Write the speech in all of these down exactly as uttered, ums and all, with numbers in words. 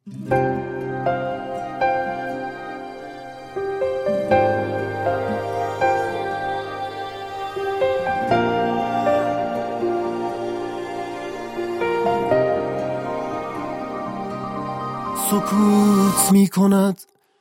سکوت می کند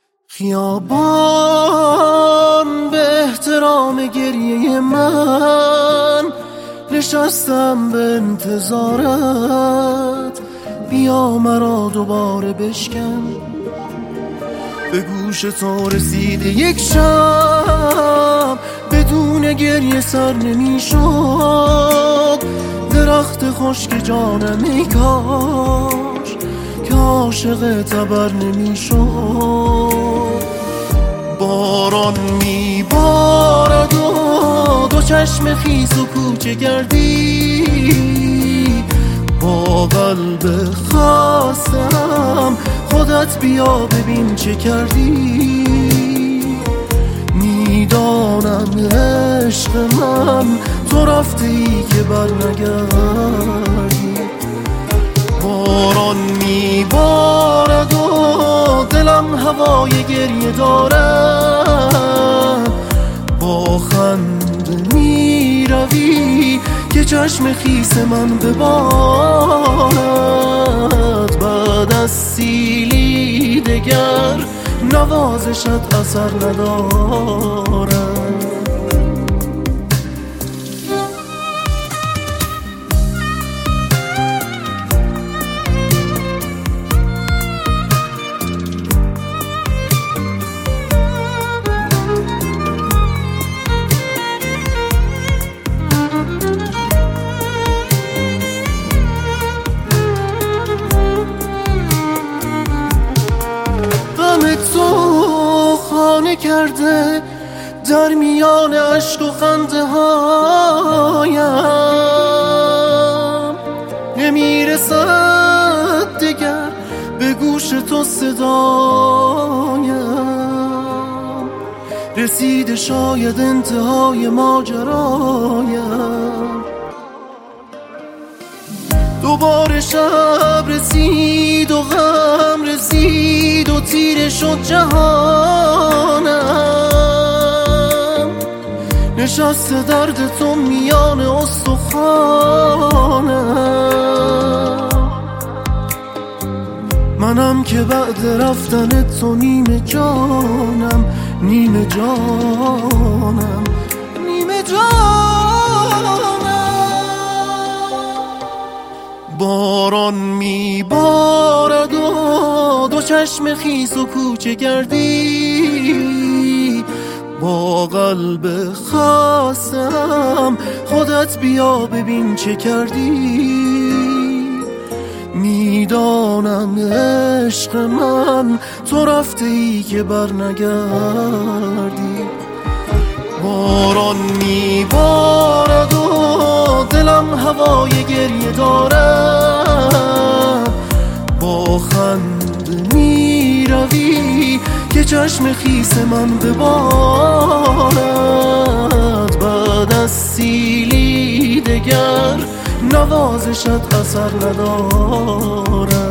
خیابان به احترام گریه من، نشستم به انتظارت، بیا مرا دوباره بشکن. به گوش تو رسیده یک شب بدون گریه سر نمی شد، درخت خشک جانم ای کاش که عاشق تبر نمی شد. باران می بارد و دو چشم خیس و کوچه گردی، با قلب خواستم خودت بیا ببین چه کردی. میدانم عشق من تو رفته ای که بر نگردی. باران میبارد و دلم هوای گریه دارد، با خنده میروی که چشم خیس من ببارد. بعد از سیلی دگر نوازشت اثر ندارد. تو خانه کرده در میان عشق و خنده هایم، نمیرسد دگر به گوش تو صدایم. رسیده شاید انتهای ماجرایم، دوباره شب رسید و غم رسید و تیره شد جهانم. نشسته درد تو میان استخوانم، منم که بعد رفتن تو نیمه جانم، نیمه جانم، نیمه جانم. باران میبارد و دو چشم خیس و کوچه گردی، با قلب خواستم خودت بیا ببین چه کردی. میدانم عشق من تو رفته ای که بر نگردی. باران میبارد و دلم هوای گریه دارد، با خنده میروی که چشم خیس من ببارد. بعد از سیلی دگر نوازشت اثر ندارد.